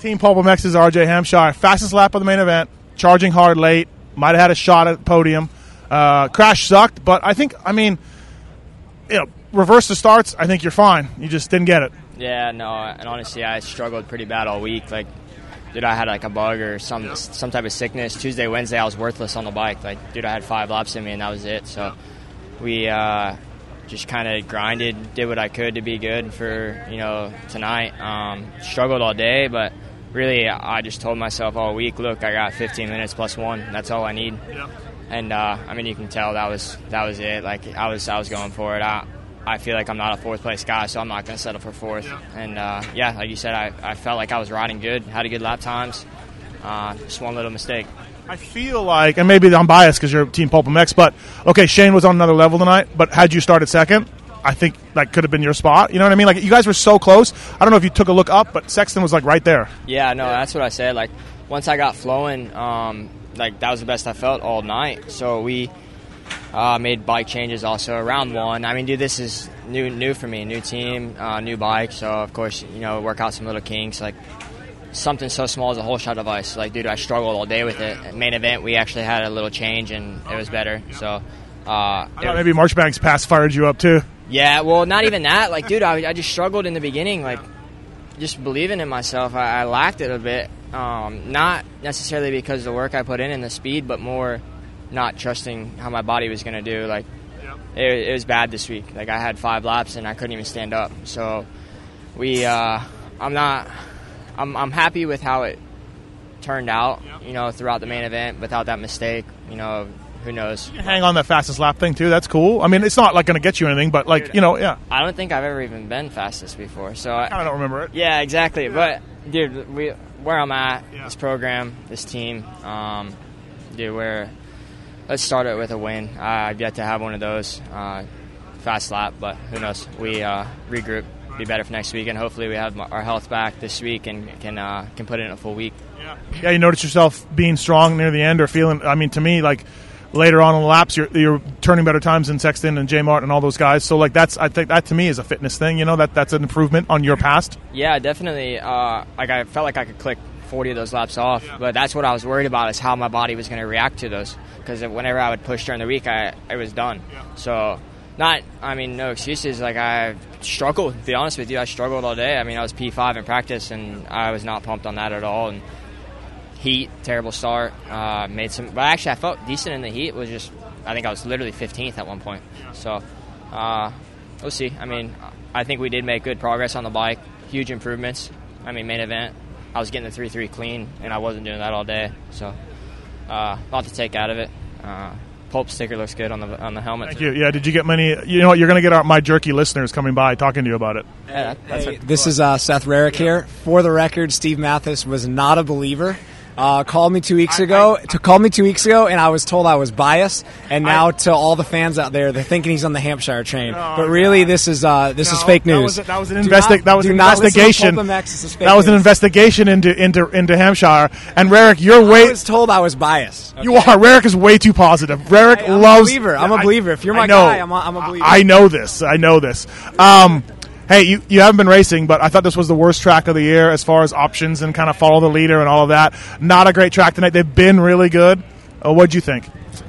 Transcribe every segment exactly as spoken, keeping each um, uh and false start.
Team Pulp M X's R J Hampshire, fastest lap of the main event, charging hard late, might have had a shot at the podium. Uh, crash sucked, but I think, I mean, you know, reverse the starts, I think you're fine. You just didn't get it. Yeah, no, and honestly, I struggled pretty bad all week. Like, dude, I had like a bug or some yeah. some type of sickness. Tuesday, Wednesday, I was worthless on the bike. Like, dude, I had five laps in me, and that was it. So we uh, just kind of grinded, did what I could to be good for, you know, tonight. Um, struggled all day, but really, I just told myself all week, look, I got fifteen minutes plus one. That's all I need. Yeah. And uh, I mean, you can tell that was that was it. Like, I was I was going for it. I I feel like I'm not a fourth place guy, so I'm not going to settle for fourth. Yeah. And uh, yeah, like you said, I, I felt like I was riding good, had a good lap times. Uh, just one little mistake. I feel like, and maybe I'm biased because you're Team Pulp M X, but okay, Shane was on another level tonight. But had you started second, I think that could have been your spot. You know what I mean? Like, you guys were so close. I don't know if you took a look up, but Sexton was like right there. Yeah, no, that's what I said. Like, once I got flowing, um, like that was the best I felt all night. So we uh, made bike changes also around one. I mean, dude, this is new, new for me, new team, uh, new bike. So of course, you know, work out some little kinks. Like something so small as a whole shot device. Like, dude, I struggled all day with it. At main event, we actually had a little change and it was better. So uh, I thought maybe Marchbank's pass fired you up too. Yeah, well, not even that. Like, dude, I, I just struggled in the beginning. Like, just believing in myself, I, I lacked it a bit. Um, not necessarily because of the work I put in and the speed, but more not trusting how my body was going to do. Like, yep. it, it was bad this week. Like, I had five laps and I couldn't even stand up. So we, uh, I'm not, I'm, I'm happy with how it turned out. Yep. You know, throughout the main event, without that mistake. You know, who knows? You hang on that fastest lap thing too. That's cool. I mean, it's not like going to get you anything, but like, you know, yeah. I don't think I've ever even been fastest before. So I kind of don't remember it. Yeah, exactly. Yeah. But dude, we. Where I'm at, yeah. this program, this team, um, dude, we're, let's start it with a win. Uh, I've yet to have one of those, uh, fast lap, but who knows? We uh, regroup, be better for next week, and hopefully we have our health back this week and can uh, can put in a full week. Yeah, yeah. You notice yourself being strong near the end or feeling, I mean, to me, like, later on in the laps, you're, you're turning better times than Sexton and J Mart and all those guys. So, like, that's, I think that to me is a fitness thing. You know, that that's an improvement on your past. Yeah, definitely. Uh, like, I felt like I could click forty of those laps off, yeah. But that's what I was worried about, is how my body was going to react to those. Because whenever I would push during the week, I it was done. Yeah. So, not, I mean, no excuses. Like, I struggled, to be honest with you. I struggled all day. I mean, I was P five in practice, and I was not pumped on that at all. And heat, terrible start. Uh, made some, but actually, I felt decent in the heat. It was just, I think I was literally fifteenth at one point. So, uh, we'll see. I mean, I think we did make good progress on the bike. Huge improvements. I mean, main event, I was getting the three three clean, and I wasn't doing that all day. So, uh, a lot to take out of it. Uh, Pulp sticker looks good on the on the helmet. Thank you. Yeah, did you get many? You know what? You're going to get our My Jerky listeners coming by talking to you about it. Yeah, that, that's hey, this is uh, Seth Rarick here. For the record, Steve Mathis was not a believer. Uh, called me two weeks ago. I, I, to called me two weeks ago, and I was told I was biased. And now, I, to all the fans out there, they're thinking he's on the Hampshire train. No, but really, no. this is uh, this no, is fake news. That was, that was an investi- That was an investigation. That was an investigation into into into Hampshire. And Rarick, you're way. I was told I was biased. Okay? You are. Rarick is way too positive. Rarick I, I'm loves. A believer. I'm a believer. If you're my know, guy, I'm a, I'm a believer. I know this. I know this. Um, Hey, you, you haven't been racing, but I thought this was the worst track of the year as far as options and kind of follow the leader and all of that. Not a great track tonight. They've been really good. Uh, what'd you think?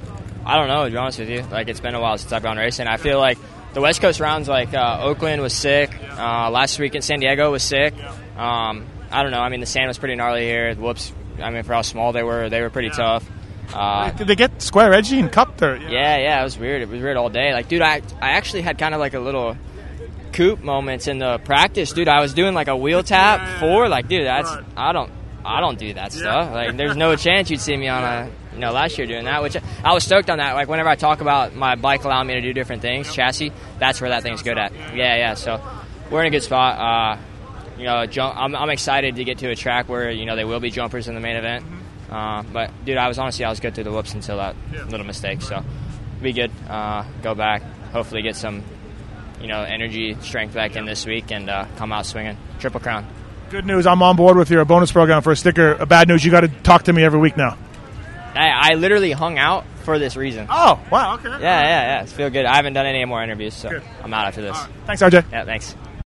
I don't know, to be honest with you. Like, it's been a while since I've gone racing. I feel like the West Coast rounds, like uh, Oakland was sick. Uh, last week in San Diego was sick. Um, I don't know. I mean, the sand was pretty gnarly here. Whoops. I mean, for how small they were, they were pretty yeah. tough. Uh, Did they get square edgy and cupped? Or, yeah. yeah, yeah, it was weird. It was weird all day. Like, dude, I I actually had kind of like a little coupe moments in the practice, dude. I was doing like a wheel tap yeah, for like, dude, that's I don't I don't do that stuff. Yeah. Like, there's no chance you'd see me on a, you know, last year doing that, which I was stoked on that. Like, whenever I talk about my bike allowing me to do different things, chassis, that's where that thing's good at. Yeah, yeah. So we're in a good spot. Uh, you know, jump. I'm, I'm excited to get to a track where, you know, they will be jumpers in the main event. Uh, but dude, I was honestly I was good through the whoops until that little mistake. So be good. Uh, go back. Hopefully get some, you know, energy, strength back in this week and uh, come out swinging. Triple Crown. Good news. I'm on board with your bonus program for a sticker. Uh, bad news. You got to talk to me every week now. I, I literally hung out for this reason. Oh, wow. Okay. Yeah, yeah, yeah. It's feel good. I haven't done any more interviews, so good. I'm out after this. Right. Thanks, R J. Yeah, thanks.